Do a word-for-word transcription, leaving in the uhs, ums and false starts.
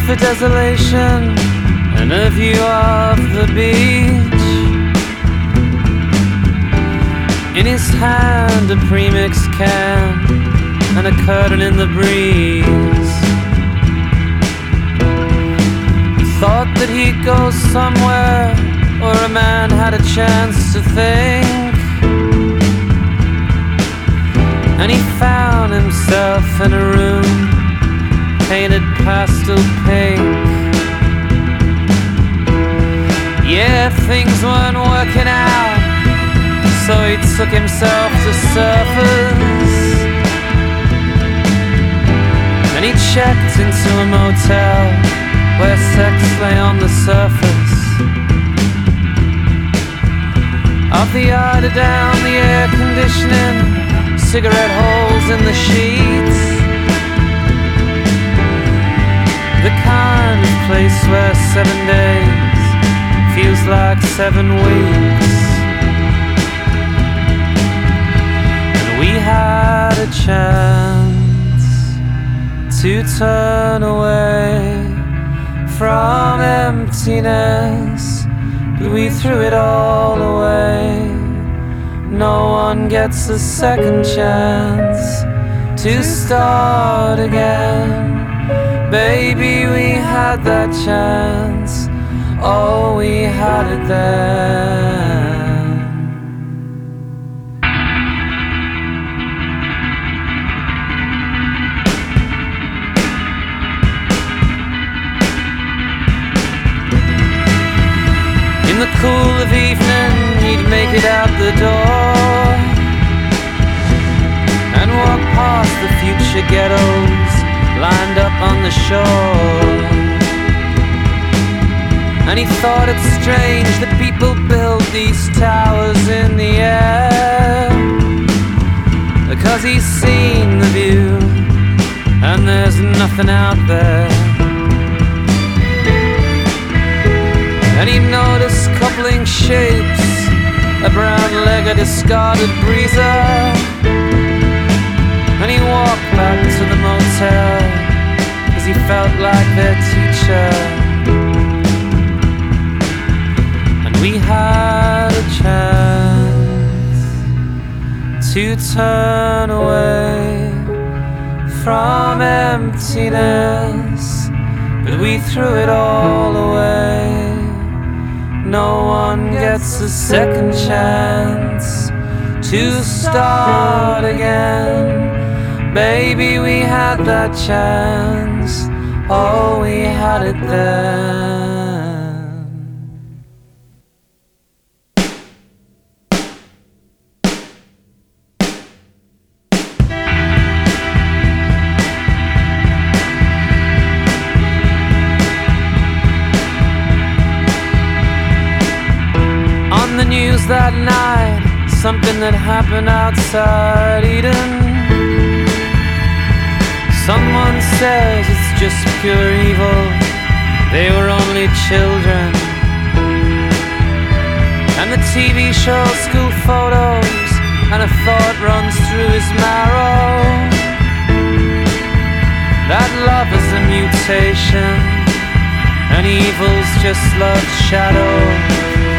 for desolation and a view of the beach. In his hand a premix can and a curtain in the breeze. He thought that he'd go somewhere where a man had a chance to think, and he found himself in a room painted pastel pink. Yeah, things weren't working out, so he took himself to surfers, and he checked into a motel where sex lay on the surface. Up the yard or down the air conditioning, cigarette holes in the sheets. The kind of place where seven days feels like seven weeks. And we had a chance to turn away from emptiness, but we threw it all away. No one gets a second chance to start again. Baby, we had that chance. Oh, we had it then. In the cool of evening, he'd make it out the door and walk past the future ghettos lined up on the shore. And he thought it strange that people build these towers in the air, because he's seen the view and there's nothing out there. And he noticed coupling shapes, a brown-legged discarded breezer, and he walked back to the motel, cause he felt like their teacher. And we had a chance to turn away from emptiness, but we threw it all away. No one gets a second chance to start again. Baby, we had that chance. Oh, we had it then. On the news that night, something that happened outside Eden. Someone says it's just pure evil, they were only children. And the T V shows school photos, and a thought runs through his marrow, that love is a mutation, and evil's just love's shadow.